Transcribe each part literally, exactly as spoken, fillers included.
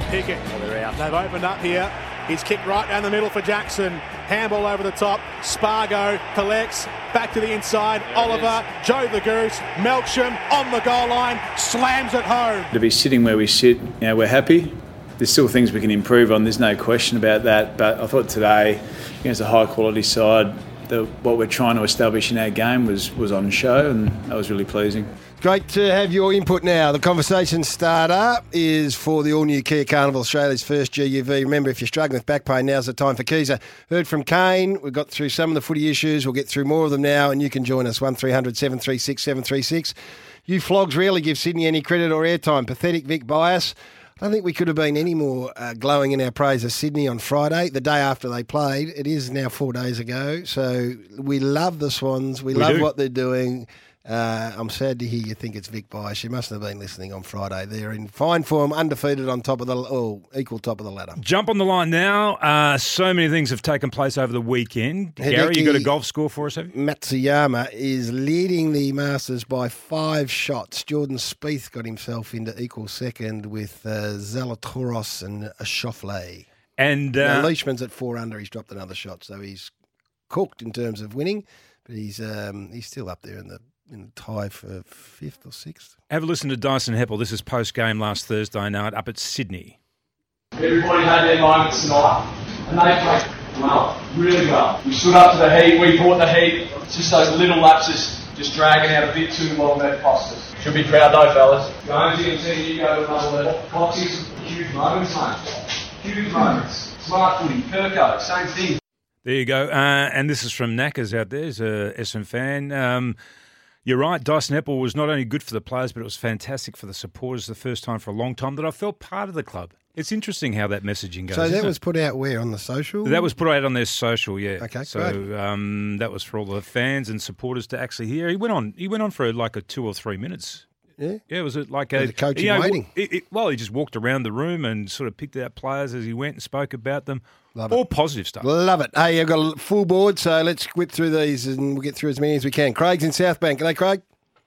Pickett. Oh, they're out. They've opened up here. He's kicked right down the middle for Jackson. Handball over the top. Spargo collects. Back to the inside. There Oliver. Joe the Goose. Melksham on the goal line. Slams it home. To be sitting where we sit, you know, we're happy. There's still things we can improve on. There's no question about that. But I thought today, against a high-quality side, the, what we're trying to establish in our game was, was on show, and that was really pleasing. Great to have your input now. The conversation starter is for the all-new Kia Carnival, Australia's first G U V. Remember, if you're struggling with back pain, now's the time for Kia. Heard from Kane. We've got through some of the footy issues. We'll get through more of them now, and you can join us, one three hundred seven three six seven three six. You flogs rarely give Sydney any credit or airtime. Pathetic Vic bias. I don't think we could have been any more uh, glowing in our praise of Sydney on Friday, the day after they played. It is now four days ago. So we love the Swans. We, we love do. what they're doing. Uh, I'm sad to hear you think it's Vic bias. You mustn't have been listening on Friday. They're in fine form, undefeated on top of the, oh, equal top of the ladder. Jump on the line now. Uh, so many things have taken place over the weekend. Hideki Gary, you got a golf score for us, have you? Matsuyama is leading the Masters by five shots. Jordan Spieth got himself into equal second with uh, Zalatoris and Schauffele. And uh, now, Leishman's at four under. He's dropped another shot, so he's cooked in terms of winning, but he's um, he's still up there in the in the tie for fifth or sixth. Have a listen to Dyson Heppel. This is post-game last Thursday night up at Sydney. Everybody had their moments tonight, and they played well, really well. We stood up to the heat, we fought the heat. It's just those little lapses just dragging out a bit too long that cost us. Should be proud though, fellas. Going to and you go to another level. Boxing's huge moments, mate. Huge moments. Smart footy, Kirko, same thing. There you go. Uh, and this is from Knackers out there, he's a Essendon fan. Um, You're right, Dyson Heppel was not only good for the players, but it was fantastic for the supporters. The first time for a long time that I felt part of the club. It's interesting how that messaging goes. So that was put out where, on the social? That was put out on their social, yeah. Okay, so um, that was for all the fans and supporters to actually hear. He went on. He went on for like a two or three minutes. Yeah, yeah. Was it like a, a coach in you know, waiting? It, it, well, he just walked around the room and sort of picked out players as he went and spoke about them. Love all it. Positive stuff. Love it. Hey, I've got a full board, so let's whip through these and we'll get through as many as we can. Craig's in South Bank. G'day, Craig.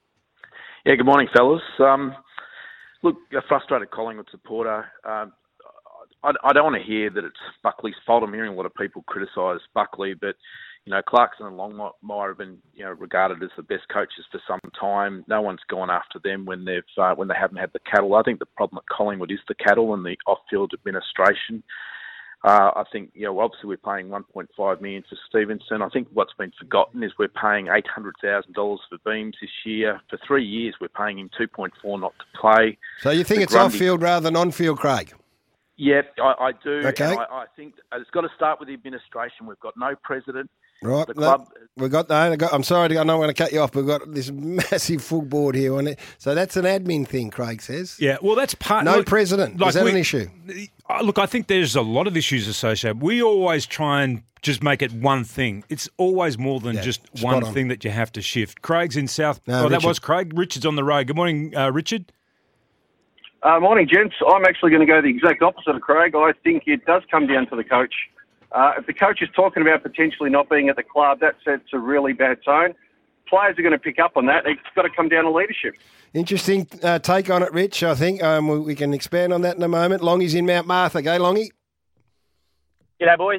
Yeah, good morning, fellas. Um, look, a frustrated Collingwood supporter. Um, I, I don't want to hear that it's Buckley's fault. I'm hearing a lot of people criticise Buckley, but you know, Clarkson and Longmire have been, you know, regarded as the best coaches for some time. No one's gone after them when they've uh, when they haven't had the cattle. I think the problem at Collingwood is the cattle and the off-field administration. Uh, I think, you know, obviously we're paying one point five million dollars for Stevenson. I think what's been forgotten is we're paying eight hundred thousand dollars for Beams this year. For three years, we're paying him two point four not to play. So you think the it's Grundy, off-field rather than on-field, Craig? Yeah, I, I do. Okay. And I, I think it's got to start with the administration. We've got no president. Right. The club. No, we've got, no, I'm sorry, I know I'm going to cut you off, but we've got this massive full board here on it. So that's an admin thing, Craig says. Yeah, well, that's part... No look, president. Like Is that we, an issue? Look, I think there's a lot of issues associated. We always try and just make it one thing. It's always more than yeah, just one on. thing that you have to shift. Craig's in South... No, oh, Richard. that was Craig. Richard's on the road. Good morning, uh, Richard. Uh, morning, gents. I'm actually going to go the exact opposite of Craig. I think it does come down to the coach. Uh, if the coach is talking about potentially not being at the club, that sets a really bad tone. Players are going to pick up on that. It's got to come down to leadership. Interesting uh, take on it, Rich, I think. Um, we, we can expand on that in a moment. Longy's in Mount Martha. Go, Longy. G'day, boys.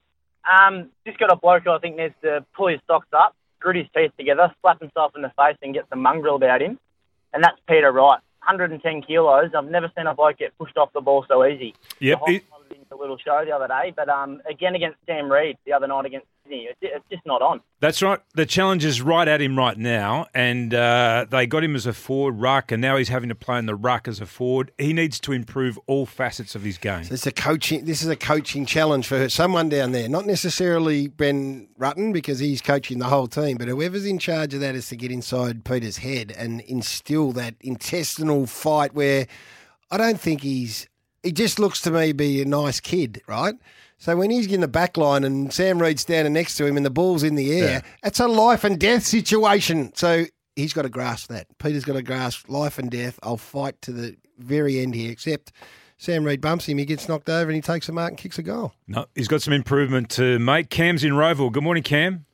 Um, just got a bloke who I think needs to pull his socks up, grit his teeth together, slap himself in the face and get some mongrel about him. And that's Peter Wright. one hundred ten kilos. I've never seen a bloke get pushed off the ball so easy. Yep. It, a little show the other day, but um, again against Sam Reid the other night against Sydney, it's, it's just not on. That's right. The challenge is right at him right now, and uh, they got him as a forward ruck, and now he's having to play in the ruck as a forward. He needs to improve all facets of his game. So it's a coaching. This is a coaching challenge for someone down there, not necessarily Ben Rutten because he's coaching the whole team, but whoever's in charge of that is to get inside Peter's head and instill that intestinal fight where I don't think he's. He just looks to me be a nice kid, right? So when he's in the back line and Sam Reid's standing next to him and the ball's in the air, yeah. It's a life and death situation. So he's got to grasp that. Peter's got to grasp life and death. I'll fight to the very end here, except Sam Reid bumps him, he gets knocked over and he takes a mark and kicks a goal. No, he's got some improvement to make. Cam's in Roval. Good morning, Cam.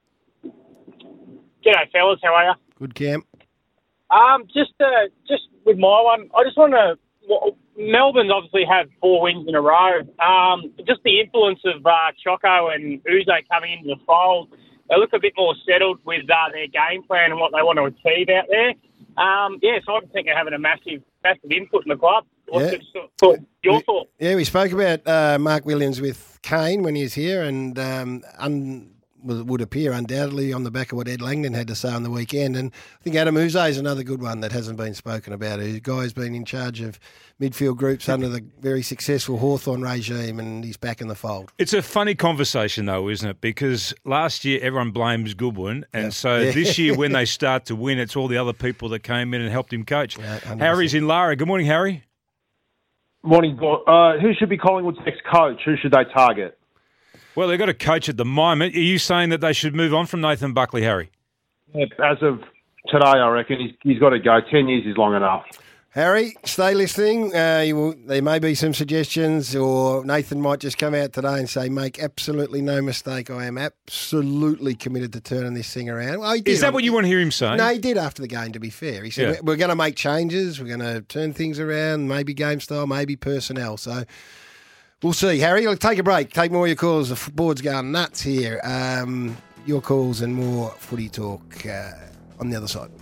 G'day, fellas. How are you? Good, Cam. Um, just uh, just with my one, I just want to... Melbourne's obviously had four wins in a row. Um, just the influence of uh, Choco and Uzo coming into the fold, they look a bit more settled with uh, their game plan and what they want to achieve out there. Um, yeah, so I think they're having a massive, massive input in the club. What's Yeah. your thought? Your we, thought? Yeah, we spoke about uh, Mark Williams with Kane when he was here, and um, un, would appear undoubtedly on the back of what Ed Langdon had to say on the weekend. And I think Adam Uzo is another good one that hasn't been spoken about. A guy's been in charge of midfield groups under the very successful Hawthorn regime, and he's back in the fold. It's a funny conversation, though, isn't it? Because last year everyone blames Goodwin, and Yeah. so Yeah. this year when they start to win, it's all the other people that came in and helped him coach. Yeah, one hundred percent. Harry's in Lara. Good morning, Harry. Morning. Uh, who should be Collingwood's next coach? Who should they target? Well, they've got a coach at the moment. Are you saying that they should move on from Nathan Buckley, Harry? As of today, I reckon he's, he's got to go. Ten years is long enough. Harry, stay listening. Uh, you will, there may be some suggestions, or Nathan might just come out today and say, make absolutely no mistake, I am absolutely committed to turning this thing around. Well, he did Is that on- what you want to hear him say? No, he did after the game, to be fair. He said, Yeah. we're going to make changes, we're going to turn things around, maybe game style, maybe personnel. So we'll see. Harry, look, take a break. Take more of your calls. The f- board's going nuts here. Um, your calls and more footy talk uh, on the other side.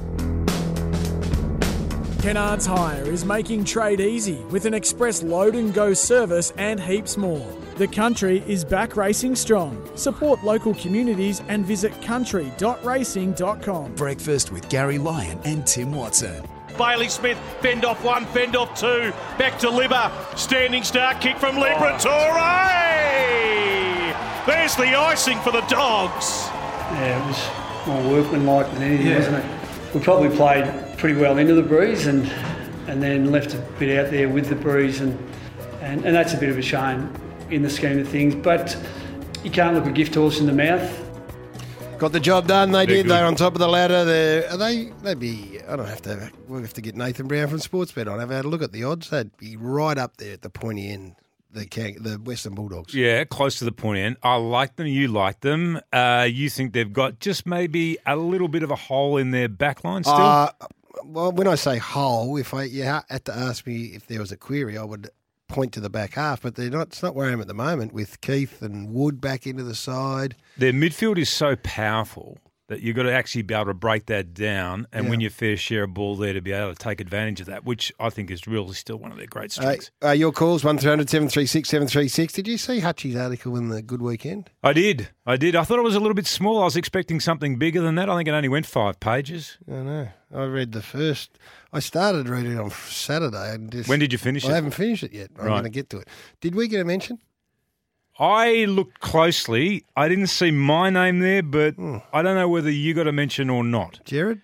Kennards Hire is making trade easy with an express load and go service and heaps more. The country is back racing strong. Support local communities and visit country dot racing dot com. Breakfast with Gary Lyon and Tim Watson. Bailey Smith, fend off one, fend off two. Back to Libba. Standing start kick from Liberatore. There's the icing for the Dogs. Yeah, it was more workmanlike than anything, Yeah. wasn't it? We probably played pretty well into the breeze and and then left a bit out there with the breeze, and, and, and that's a bit of a shame in the scheme of things. But you can't look a gift horse in the mouth. Got the job done. They They're did. good. They're on top of the ladder. They're, are they? They'd be. I don't have to. We'll have to get Nathan Brown from Sportsbet on. Have had a look at the odds. They'd be right up there at the pointy end. The Can- the Western Bulldogs. Yeah, close to the point end. I like them. You like them. Uh, you think they've got just maybe a little bit of a hole in their backline still? Uh, well, when I say hole, if I you ha- had to ask me if there was a query, I would point to the back half. But they're not. It's not where I am at the moment with Keith and Wood back into the side. Their midfield is so powerful that you've got to actually be able to break that down and Yeah. win your fair share of ball there to be able to take advantage of that, which I think is really still one of their great Uh, strengths. uh, your calls one three hundred seven three six seven three six. Did you see Hutchie's article in the Good Weekend? I did. I did. I thought it was a little bit small. I was expecting something bigger than that. I think it only went five pages. I know. I read the first. I started reading it on Saturday. And just, When did you finish I it? haven't finished it yet. I'm Right. going to get to it. Did we get a mention? I looked closely. I didn't see my name there, but Hmm. I don't know whether you got a mention or not. Jared?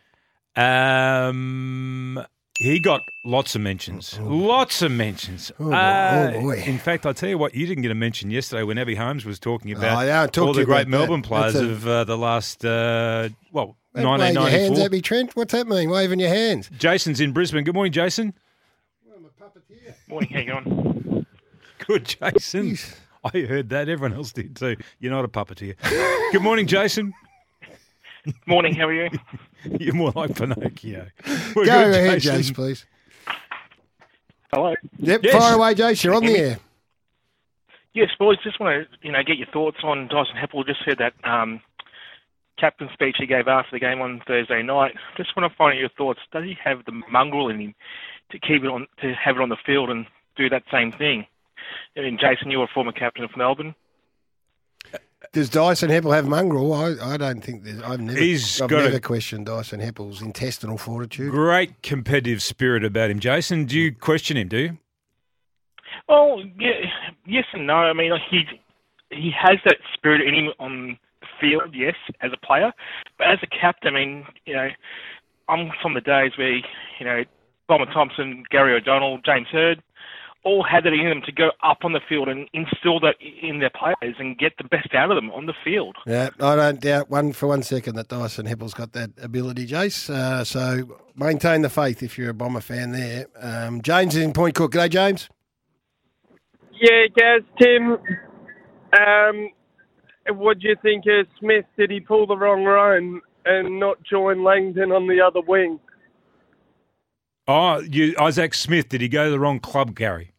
Um, he got lots of mentions. Lots of mentions. Oh, boy. Uh, Oh, boy. In fact, I tell you what, you didn't get a mention yesterday when Abby Holmes was talking about Oh, yeah, I talked all to the you great about Melbourne that. players That's a- of uh, the last, uh, well, Wave your hands nineteen at me, Trent. What's that mean? Waving your hands. Jason's in Brisbane. Good morning, Jason. Morning, how you going? Good, Jason. I heard that. Everyone else did too. You're not a puppeteer. Good morning, Jason. Morning, how are you? You're more like Pinocchio. We're Go good, ahead, Jason. Jace, please. Hello. Yep, Yes. fire away, Jace. You're on the air. Yes, boys, just want to you know get your thoughts on Dyson Heppel. Just said that um, captain speech he gave after the game on Thursday night. Just want to find out your thoughts. Does he have the mongrel in him to keep it on, to have it on the field and do that same thing? I mean, Jason, you were a former captain of Melbourne. Does Dyson Heppel have mongrel? I, I don't think there's. I've never. He's I've got never a- questioned Dyson Heppel's intestinal fortitude. Great competitive spirit about him, Jason. Do you question him, do you? Well, yeah, yes and no. I mean, he he has that spirit in him on the field, yes, as a player, but as a captain, I mean, you know, I'm from the days where you know Bomber Thompson, Gary O'Donnell, James Hird, all had that in them to go up on the field and instill that in their players and get the best out of them on the field. Yeah, I don't doubt one for one second that Dyson Heppel's got that ability, Jace. Uh, so maintain the faith if you're a Bomber fan there. Um, James is in Point Cook. G'day, James. Yeah, Gaz, Tim, um, what do you think of Smith? Did he pull the wrong road and not join Langdon on the other wing? Oh, you, Isaac Smith, did he go to the wrong club, Gary?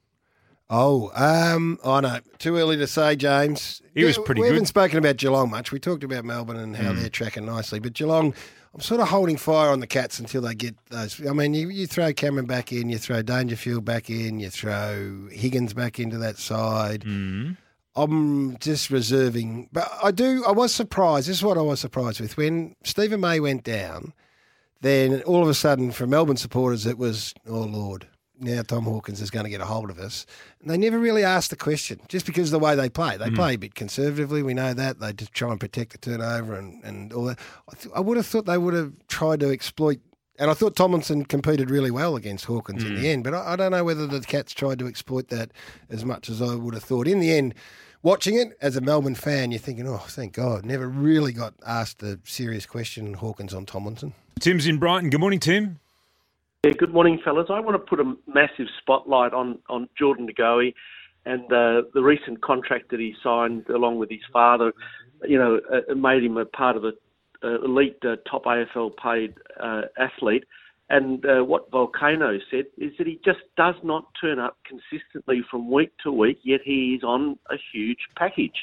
Oh, um, I know. Too early to say, James. He was pretty we good. We haven't spoken about Geelong much. We talked about Melbourne and how Mm. they're tracking nicely. But Geelong, I'm sort of holding fire on the Cats until they get those. I mean, you, you throw Cameron back in, you throw Dangerfield back in, you throw Higgins back into that side. Mm. I'm just reserving. But I do, I was surprised. This is what I was surprised with. When Stephen May went down, then all of a sudden for Melbourne supporters it was, oh, Lord, now Tom Hawkins is going to get a hold of us. And they never really asked the question, just because of the way they play. They Mm. play a bit conservatively, we know that. They just try and protect the turnover and, and all that. I, th- I would have thought they would have tried to exploit, and I thought Tomlinson competed really well against Hawkins in Mm. the end, but I, I don't know whether the Cats tried to exploit that as much as I would have thought. In the end, watching it as a Melbourne fan, you're thinking, oh, thank God, never really got asked the serious question, Hawkins on Tomlinson. Tim's in Brighton. Good morning, Tim. Yeah, good morning, fellas. I want to put a massive spotlight on, on Jordan De Goey and uh, the recent contract that he signed along with his father. You know, uh, made him a part of the uh, elite uh, top A F L paid uh, athlete. And uh, what Volcano said is that he just does not turn up consistently from week to week, yet he is on a huge package.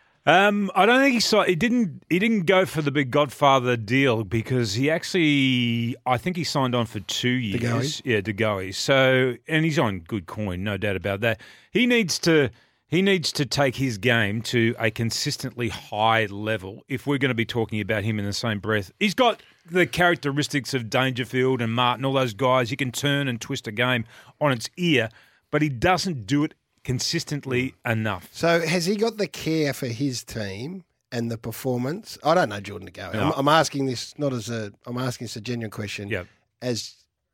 Um, I don't think he saw. He didn't. He didn't go for the big Godfather deal because he actually. I think he signed on for two years. Goey? Yeah, De Goey. So, and he's on good coin, no doubt about that. He needs to. He needs to take his game to a consistently high level if we're going to be talking about him in the same breath. He's got the characteristics of Dangerfield and Martin, all those guys. He can turn and twist a game on its ear, but he doesn't do it consistently enough. So has he got the care for his team and the performance? I don't know Jordan De Goey. No. I'm, I'm asking this not as a. I'm asking this a genuine question. Yeah. As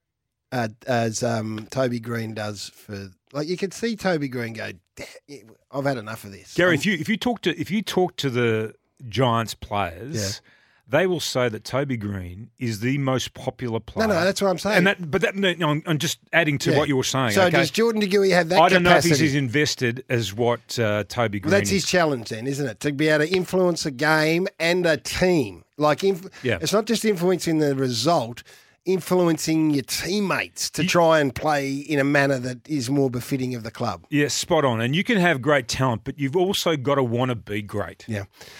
uh, as um, Toby Green does for, like, you can see Toby Green go, I've had enough of this. Gary, I'm- if you if you talk to if you talk to the Giants players, they will say that Toby Green is the most popular player. No, no, that's what I'm saying. And that, but that, no, I'm, I'm just adding to Yeah. what you were saying. So okay? does Jordan De Goey have that I don't capacity? know if he's as invested as what uh, Toby Green Well, that's is. his challenge then, isn't it? To be able to influence a game and a team. Like, inf- Yeah. it's not just influencing the result, influencing your teammates to try and play in a manner that is more befitting of the club. Yeah, spot on. And you can have great talent, but you've also got to want to be great. Yeah.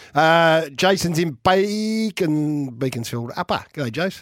Uh, Jason's in Beacon, Beaconsfield Upper. Go, Jace.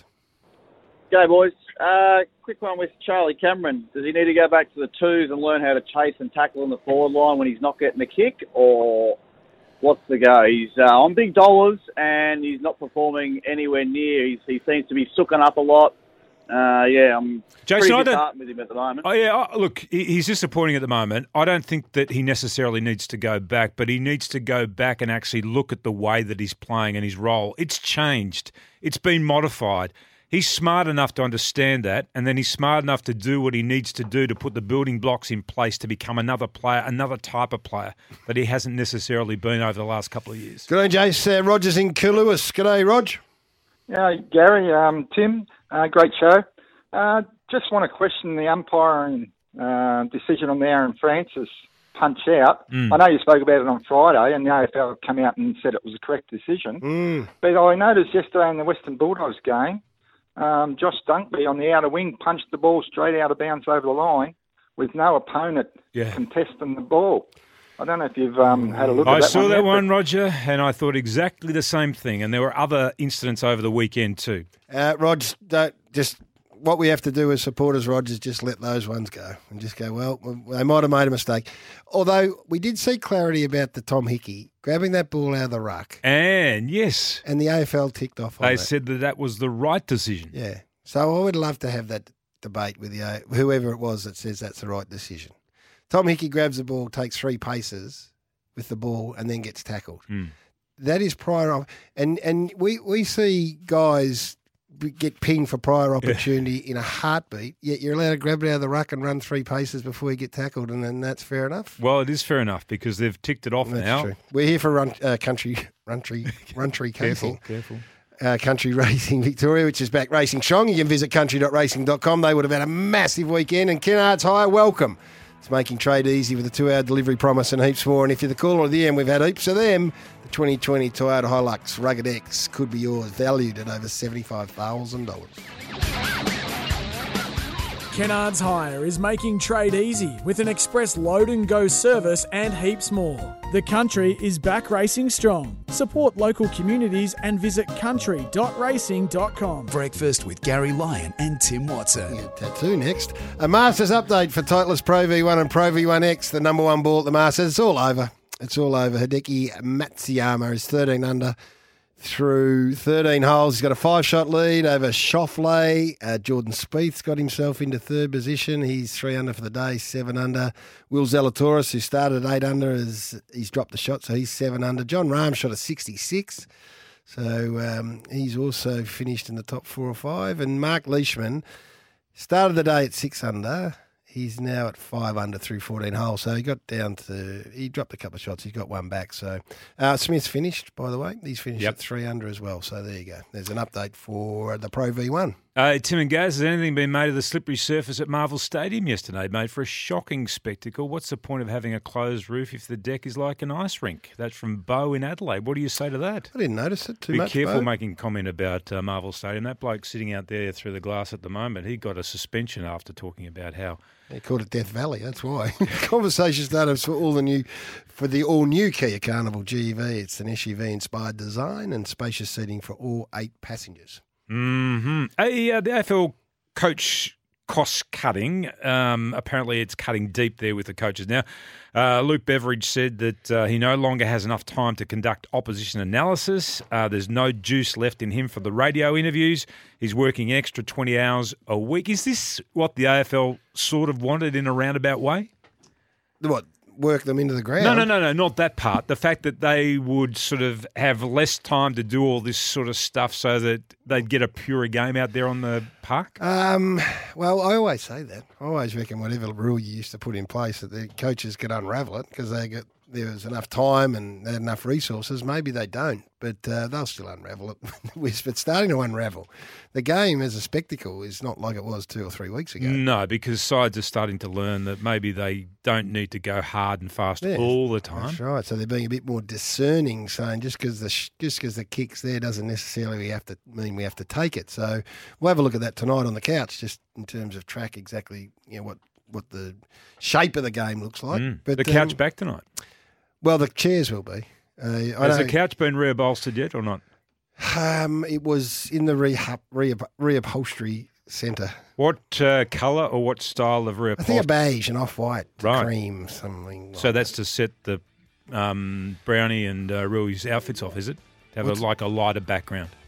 Go, boys. Uh, quick one with Charlie Cameron. Does he need to go back to the twos and learn how to chase and tackle on the forward line when he's not getting the kick, or what's the go? He's uh, on big dollars and he's not performing anywhere near. He's, he seems to be sooking up a lot. Uh, yeah, I'm Jason, I pretty don't- disheartened with him at the moment. Oh yeah, oh, look, he- he's disappointing at the moment. I don't think that he necessarily needs to go back, but he needs to go back and actually look at the way that he's playing and his role. It's changed. It's been modified. He's smart enough to understand that, and then he's smart enough to do what he needs to do to put the building blocks in place to become another player, another type of player that he hasn't necessarily been over the last couple of years. Good day, Jace. Uh, Roger's in Lewis. Good day, Rog. Yeah, Gary, um, Tim, uh, great show. Uh, just want to question the umpiring uh, decision on the Aaron Francis punch out. Mm. I know you spoke about it on Friday, and the A F L came out and said it was a correct decision. Mm. But I noticed yesterday in the Western Bulldogs game, um, Josh Dunkley on the outer wing punched the ball straight out of bounds over the line with no opponent Yeah. contesting the ball. I don't know if you've um, had a look I at that saw one that yet, one, Roger, and I thought exactly the same thing. And there were other incidents over the weekend too. Uh, Rog, don't, just what we have to do as supporters, Rog, is just let those ones go and just go, well, they might have made a mistake. Although we did see clarity about the Tom Hickey grabbing that ball out of the ruck. And yes. And the A F L ticked off on They that. said that that was the right decision. Yeah. So I would love to have that debate with the whoever it was that says that's the right decision. Tom Hickey grabs the ball, takes three paces with the ball, and then gets tackled. Mm. That is prior, and and we we see guys get pinged for prior opportunity in a heartbeat. Yet you're allowed to grab it out of the ruck and run three paces before you get tackled, and then that's fair enough. Well, it is fair enough because they've ticked it off That's now. true. We're here for run, uh, country, country, country Careful, casing. careful. Uh, Country Racing Victoria, which is back racing strong. You can visit country dot racing dot com. They would have had a massive weekend. And Kennards Hire, welcome. It's making trade easy with a two-hour delivery promise and heaps more. And if you're the caller of the end, we've had heaps of them. The twenty twenty Toyota Hilux Rugged X could be yours, valued at over seventy-five thousand dollars. Kennards Hire is making trade easy with an express load and go service and heaps more. The country is back racing strong. Support local communities and visit country dot racing dot com. Breakfast with Gary Lyon and Tim Watson. Tattoo next. A Masters update for Titleist Pro V one and Pro V one X, the number one ball at the Masters. It's all over. It's all over. Hideki Matsuyama is thirteen under through thirteen holes. He's got a five-shot lead over Schauffele. Uh, Jordan Spieth's got himself into third position. He's three under for the day, seven under. Will Zalatoris, who started eight under, is he's dropped the shot, so he's seven under. John Rahm shot a sixty-six, so um, he's also finished in the top four or five. And Mark Leishman started the day at six under. He's now at five under through fourteen holes. So he got down to, he dropped a couple of shots. He's got one back. So uh, Smith's finished, by the way. He's finished Yep. at three under as well. So there you go. There's an update for the Pro V one. Uh, Tim and Gaz, has anything been made of the slippery surface at Marvel Stadium yesterday, mate, for a shocking spectacle? What's the point of having a closed roof if the deck is like an ice rink? That's from Bo in Adelaide. What do you say to that? I didn't notice it too Be much. careful Bo. making comment about uh, Marvel Stadium. That bloke sitting out there through the glass at the moment, he got a suspension after talking about how... They called it Death Valley. That's why. Conversation started for all the new, for the all new Kia Carnival G E V. It's an S U V inspired design and spacious seating for all eight passengers. Mm-hmm. Hey, uh, the A F L coach cost cutting. Um, apparently, it's cutting deep there with the coaches now. Uh, Luke Beveridge said that uh, he no longer has enough time to conduct opposition analysis. Uh, there's no juice left in him for the radio interviews. He's working an extra twenty hours a week. Is this what the A F L sort of wanted in a roundabout way? What? Work them into the ground? No, no, no, no, not that part. The fact that they would sort of have less time to do all this sort of stuff so that they'd get a purer game out there on the park? Um, well, I always say that. I always reckon whatever rule you used to put in place that the coaches could unravel it because they get there was enough time and they had enough resources. Maybe they don't, but uh, they'll still unravel it. But starting to unravel. The game as a spectacle is not like it was two or three weeks ago. No, because sides are starting to learn that maybe they don't need to go hard and fast Yeah, all the time. That's right. So they're being a bit more discerning, saying just because the sh- just because the kick's there doesn't necessarily have to mean we have to take it. So we'll have a look at that tonight on the couch, just in terms of track exactly you know what what the shape of the game looks like. Mm. But the couch um, back tonight. Well, the chairs will be. Uh, I Has know, the couch been reupholstered yet or not? Um, it was in the rehab, rehab, reupholstery centre. What uh, colour or what style of reupholstery? I think a beige and off-white, Right. cream, something. Like So that's to set the um, Brownie and uh, Rui's outfits off, is it? To have a, What's- like a lighter background.